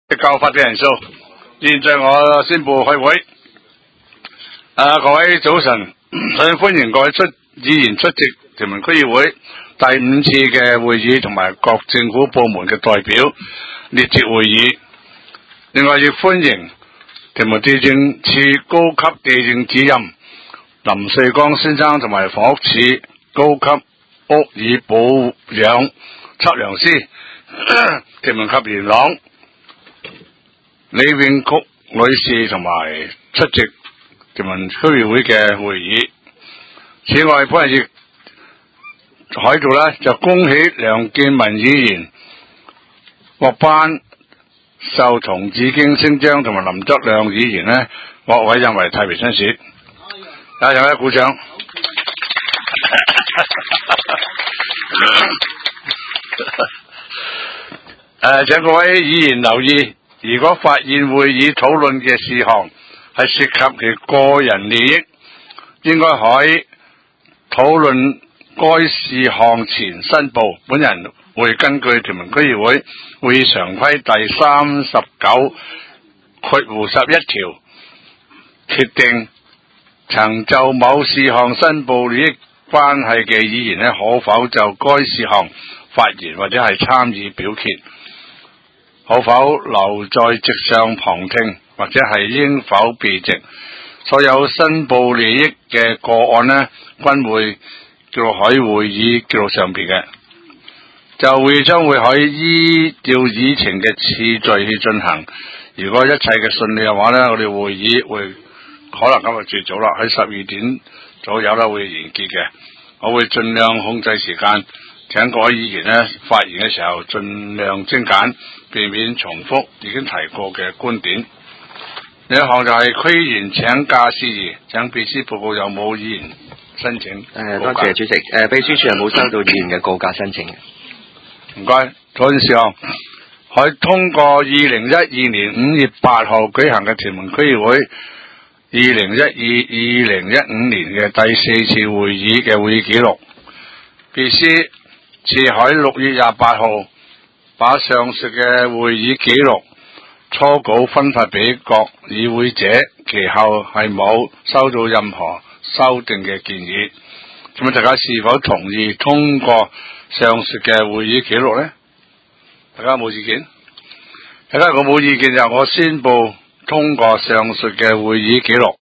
夠法定人數。現在我宣布開會。各位早晨，首先歡迎各位議員出席屯門區議會第5次嘅會議，同埋各政府部門嘅代表列席會議。另外亦歡迎屯門地政處高級地政主任林瑞剛先生，同埋房屋署高級屋宇保養測量師屯門及元朗李永菊女士，同埋出席屯門區議會嘅會議。此外，本日亦喺度呢，就恭喜梁建文議員獲頒授銅紫荊星章，同埋林德亮議員呢獲委任為太平紳士。大家鼓掌。請各位議員留意，如果發現會議討論嘅事項係涉及其個人利益，應該喺討論該事項前申報。本人會根據屯門區議會會議常規第39/11條，決定曾就某事項申報利益關係嘅議員呢，可否就該事項發言或者係參與表決，可否留在席上旁聽，或者係應否避席。所有申報利益嘅個案呢，均會記錄喺會議記錄上邊嘅。就會議將會喺依照議程嘅次序去進行。如果一切嘅順利嘅話呢，我哋會議會可能今日最早啦，喺12點左右啦會完結嘅。我會盡量控制時間，請各位議員呢發言嘅時候盡量精簡，避免重複已經提過嘅觀點。另一項就係區議員請假事宜，請秘書報告有冇議員申請？ 多謝主席。秘書處係冇收到議員嘅告假申請嘅。 唔該。嗰件事項喺通過2012年5月8號舉行嘅屯門區議會2012-2015年嘅第4次會議嘅會議記錄。秘書處喺6月28號把上述嘅會議記錄初稿分發俾各議會者，其後係冇收到任何修訂嘅建議。咁大家是否同意通過上述嘅會議記錄呢？大家冇意見？大家如果冇意見就我宣布通過上述嘅會議記錄。